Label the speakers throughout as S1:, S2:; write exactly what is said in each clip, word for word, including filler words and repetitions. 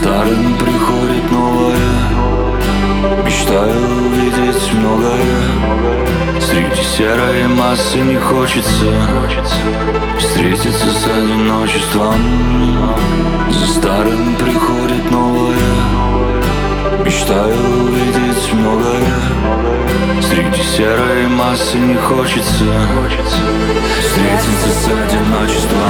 S1: старым приходит новое. Мечтаю увидеть многое. Среди серой массы не хочется встретиться с одиночеством. За старым приходит новое. Мечтаю увидеть многое. Среди серой массы не хочется встретиться с одиночеством.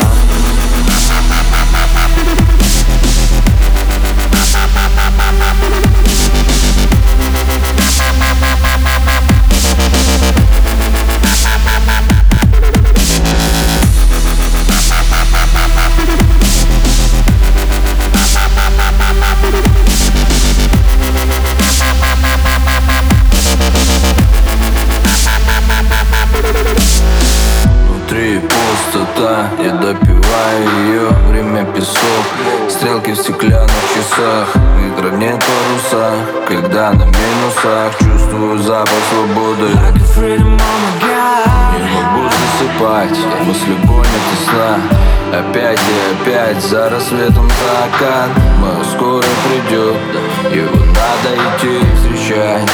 S2: Пустота, я допиваю ее, время песок, стрелки в стеклянных часах, ветра нет паруса, когда на минусах чувствую запах свободы. Не могу засыпать, мысли гонят из сна. Опять и опять за рассветом закат. Мое скоро придет, его надо идти встречать.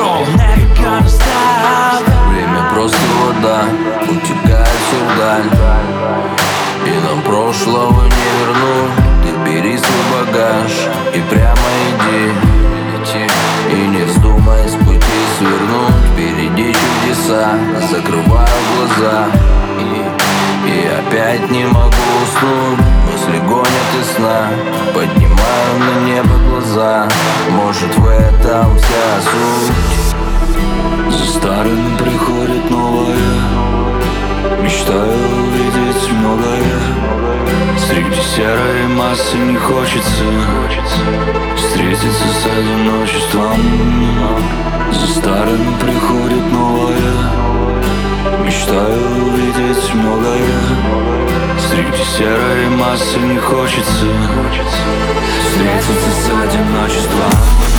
S2: Время просто вода, утекает все вдаль, и нам прошлого не вернуть. Ты бери свой багаж и прямо иди, и не вздумай с пути свернуть. Впереди чудеса, закрываю глаза, и, и опять не могу уснуть. Мысли гонят из сна, поднимаю на небо глаза. Может, в этом вся суть.
S1: За старым приходит новое. Мечтаю увидеть многое. Среди серой массы не хочется встретиться с одиночеством. За старым приходит новое. Мечтаю увидеть многое. Среди серой массы не хочется встретиться с одиночеством.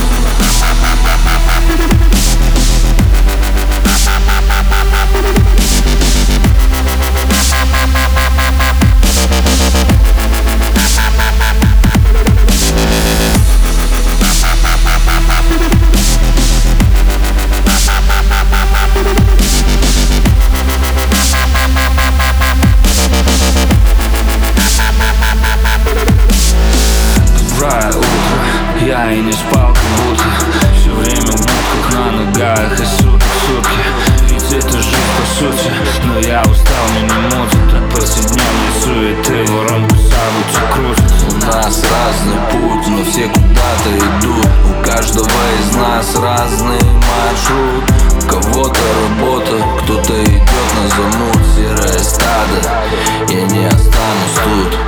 S1: Я и не спал, как будто все время в будках, на ногах и сутки в сутки. Ведь это жизнь по сути, но я устал, мне не мутит от повседневной суеты. Воронку событий крутит.
S2: У нас разный путь, но все куда-то идут. У каждого из нас разный маршрут. У кого-то работа, кто-то идет на замут. Серое стадо, я не останусь тут.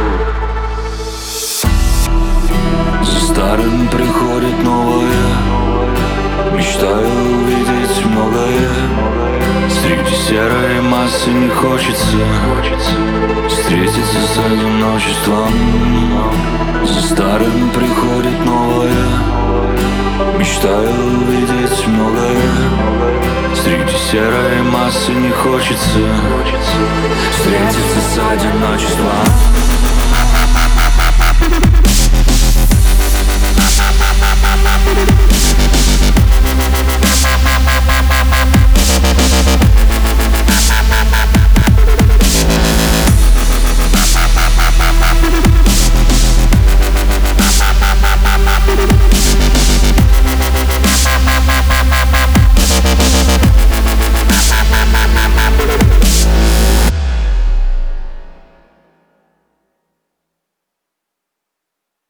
S1: За старым приходит новое. Мечтаю увидеть многое. Среди серой массы не хочется встретиться с одиночеством. За старым приходит новое. Мечтаю увидеть многое. Среди серой массы не хочется встретиться с одиночеством.